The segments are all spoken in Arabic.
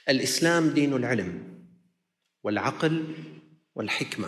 الإسلام دين العلم والعقل والحكمة،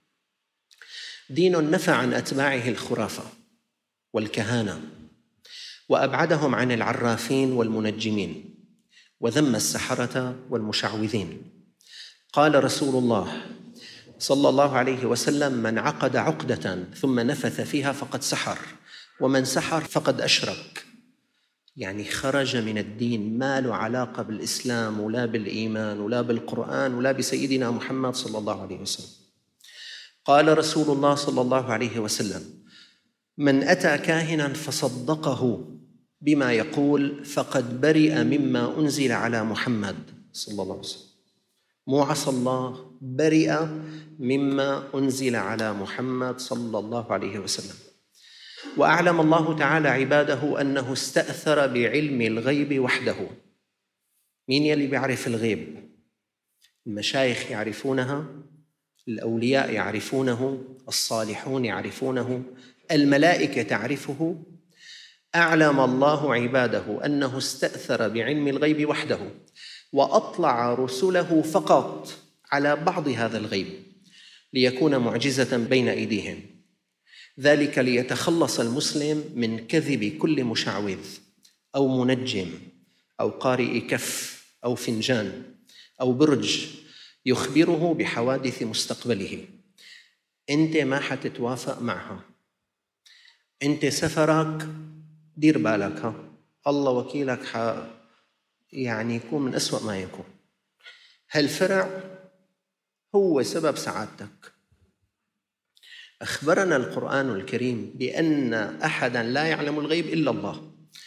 دين نفى عن أتباعه الخرافة والكهانة، وأبعدهم عن العرافين والمنجمين، وذم السحرة والمشعوذين. قال رسول الله صلى الله عليه وسلم: من عقد عقدة ثم نفث فيها فقد سحر، ومن سحر فقد أشرك. يعني خرج من الدين، ما له علاقة بالإسلام ولا بالإيمان ولا بالقرآن ولا بسيدنا محمد صلى الله عليه وسلم. قال رسول الله صلى الله عليه وسلم: من أتى كاهنا فصدقه بما يقول فقد برئ مما أنزل على محمد صلى الله عليه وسلم. مو عصى الله، برئ مما أنزل على محمد صلى الله عليه وسلم. وأعلم الله تعالى عباده أنه استأثر بعلم الغيب وحده. مين يلي بيعرف الغيب؟ المشايخ يعرفونها، الأولياء يعرفونه، الصالحون يعرفونه، الملائكة تعرفه. أعلم الله عباده أنه استأثر بعلم الغيب وحده، وأطلع رسله فقط على بعض هذا الغيب ليكون معجزة بين أيديهم، ذلك ليتخلص المسلم من كذب كل مشعوذ أو منجم أو قارئ كف أو فنجان أو برج يخبره بحوادث مستقبله. أنت ما حتتوافق معها، أنت سفرك دير بالك، الله وكيلك يعني يكون من أسوأ ما يكون. هالفرع هو سبب سعادتك. أخبرنا القرآن الكريم بأن أحداً لا يعلم الغيب إلا الله،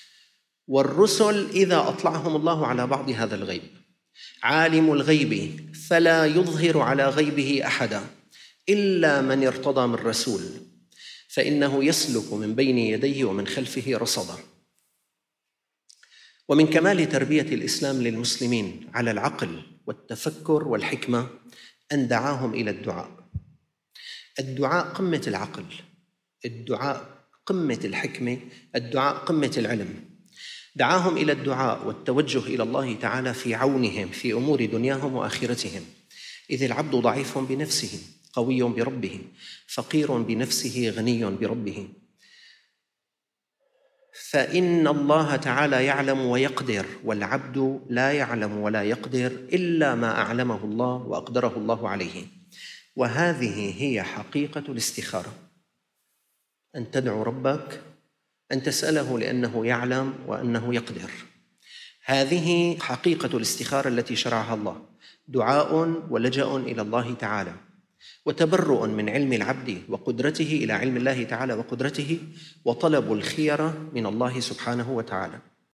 والرسل إذا أطلعهم الله على بعض هذا الغيب. عالم الغيب فلا يظهر على غيبه أحداً إلا من ارتضى من رسول، فإنه يسلك من بين يديه ومن خلفه رصدا. ومن كمال تربية الإسلام للمسلمين على العقل والتفكر والحكمة أن دعاهم إلى الدعاء. الدعاء قمة العقل، الدعاء قمة الحكمة، الدعاء قمة العلم. دعاهم إلى الدعاء والتوجه إلى الله تعالى في عونهم في أمور دنياهم وآخرتهم، إذ العبد ضعيف بنفسه قوي بربه، فقير بنفسه غني بربه. فإن الله تعالى يعلم ويقدر، والعبد لا يعلم ولا يقدر إلا ما أعلمه الله وأقدره الله عليه. وهذه هي حقيقة الاستخارة، أن تدعو ربك، أن تسأله لأنه يعلم وأنه يقدر. هذه حقيقة الاستخارة التي شرعها الله، دعاء ولجأ إلى الله تعالى، وتبرؤ من علم العبد وقدرته إلى علم الله تعالى وقدرته، وطلب الخيرة من الله سبحانه وتعالى.